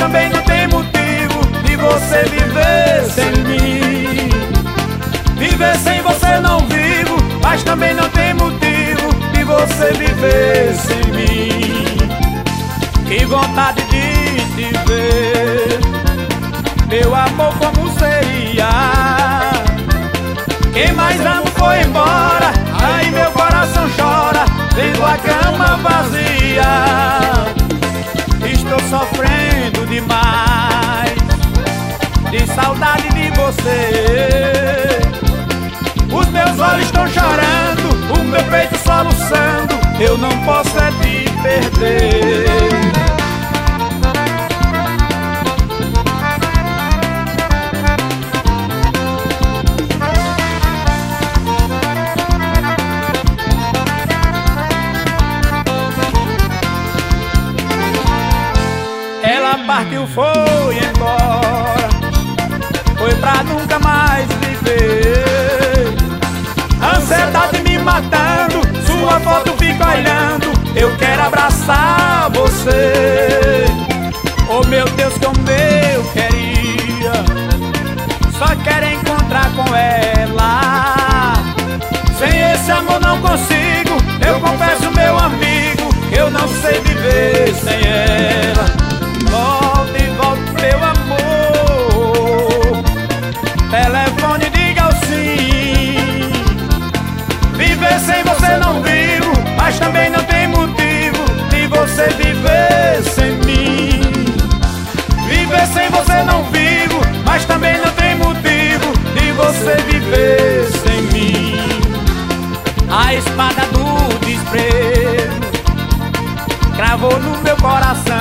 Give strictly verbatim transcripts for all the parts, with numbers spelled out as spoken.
também não tem motivo de você viver sem mim. Viver sem você não vivo, mas também não tem motivo de você viver sem mim. Que vontade de te ver, meu amor, como seria? Quem mais amo foi embora, aí meu coração chora, vendo a cama vazia. Estou sofrendo demais, de saudade de você. Os meus olhos estão chorando, o meu peito soluçando, eu não posso é te perder. Ela partiu, foi embora, foi pra nunca mais viver. Ansiedade me matando, sua foto fica olhando, eu quero abraçar você. Oh meu Deus, como eu queria só quero encontrar com ela. Sem esse amor não consigo, eu confesso, meu amigo, eu não sei viver sem ela. Volta e volta, meu amor, telefone, diga o sim. Viver sem você não vivo, mas também não tem motivo de você viver sem mim. Viver sem você não vivo, mas também não tem motivo de você viver sem mim. A espada do desprezo cravou no meu coração.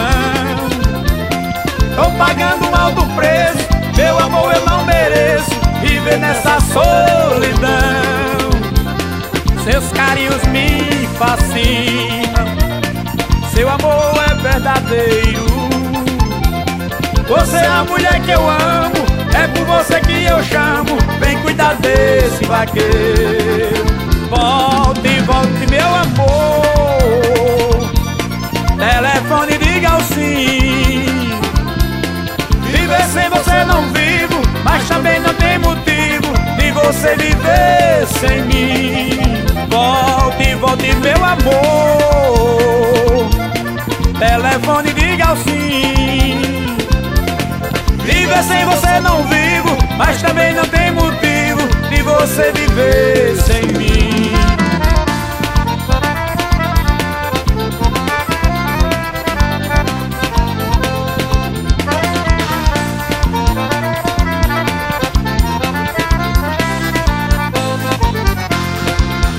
Tô pagando um alto preço, meu amor, eu não mereço viver nessa solidão. Seus carinhos me fascinam, seu amor é verdadeiro. Você é a mulher que eu amo, é por você que eu chamo, vem cuidar desse vaqueiro. Volte, volte, meu amor, telefone, diga o sim. Viver sem você não vivo, mas também não tem motivo de você viver sem mim. Volte, volte, meu amor, telefone, diga o sim. Viver sem você não vivo, mas também não tem motivo de você viver